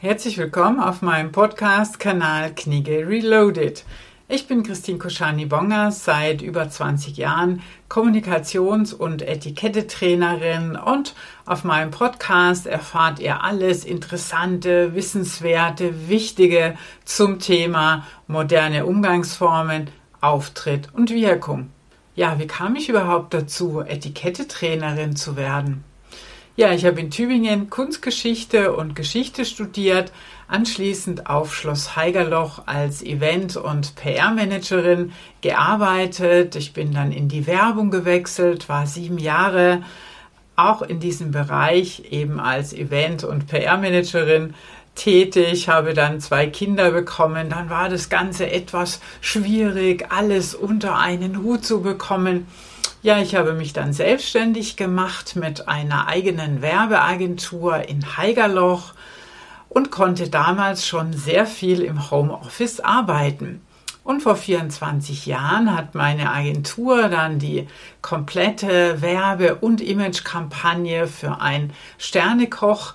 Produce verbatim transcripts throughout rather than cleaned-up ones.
Herzlich willkommen auf meinem Podcast-Kanal Knigge Reloaded. Ich bin Christine Koschany-Bongers, seit über zwanzig Jahren Kommunikations- und Etikette-Trainerin und auf meinem Podcast erfahrt ihr alles Interessante, Wissenswerte, Wichtige zum Thema moderne Umgangsformen, Auftritt und Wirkung. Ja, wie kam ich überhaupt dazu, Etikette-Trainerin zu werden? Ja, ich habe in Tübingen Kunstgeschichte und Geschichte studiert, anschließend auf Schloss Haigerloch als Event- und P R-Managerin gearbeitet. Ich bin dann in die Werbung gewechselt, war sieben Jahre auch in diesem Bereich eben als Event- und P R-Managerin tätig, habe dann zwei Kinder bekommen. Dann war das Ganze etwas schwierig, alles unter einen Hut zu bekommen. Ja, ich habe mich dann selbstständig gemacht mit einer eigenen Werbeagentur in Haigerloch und konnte damals schon sehr viel im Homeoffice arbeiten. Und vor vierundzwanzig Jahren hat meine Agentur dann die komplette Werbe- und Imagekampagne für einen Sternekoch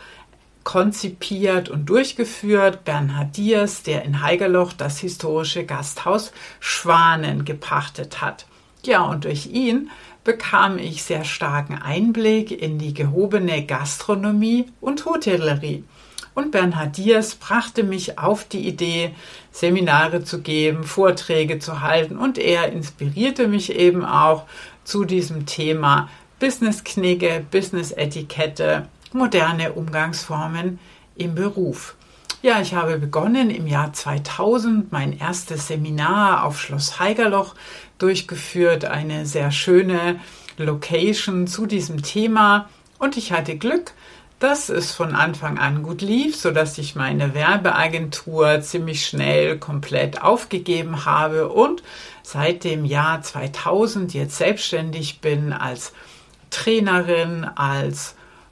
konzipiert und durchgeführt, Bernhard Diers, der in Haigerloch das historische Gasthaus Schwanen gepachtet hat. Ja, und durch ihn bekam ich sehr starken Einblick in die gehobene Gastronomie und Hotellerie. Und Bernhard Diers brachte mich auf die Idee, Seminare zu geben, Vorträge zu halten, und er inspirierte mich eben auch zu diesem Thema Business-Knigge, Business-Etikette, moderne Umgangsformen im Beruf. Ja, ich habe begonnen im Jahr zweitausend mein erstes Seminar auf Schloss Haigerloch durchgeführt, eine sehr schöne Location zu diesem Thema, und ich hatte Glück, dass es von Anfang an gut lief, sodass ich meine Werbeagentur ziemlich schnell komplett aufgegeben habe und seit dem Jahr zweitausend jetzt selbstständig bin als Trainerin, als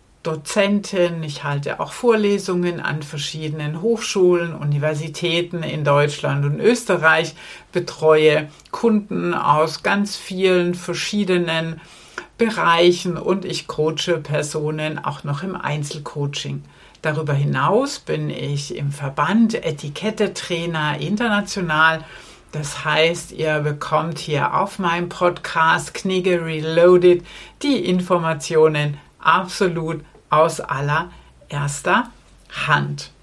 Dozentin. Ich halte auch Vorlesungen an verschiedenen Hochschulen, Universitäten in Deutschland und Österreich, betreue Kunden aus ganz vielen verschiedenen Bereichen und ich coache Personen auch noch im Einzelcoaching. Darüber hinaus bin ich im Verband Etikette-Trainer international. Das heißt, ihr bekommt hier auf meinem Podcast Knigge Reloaded die Informationen absolut aus allererster Hand.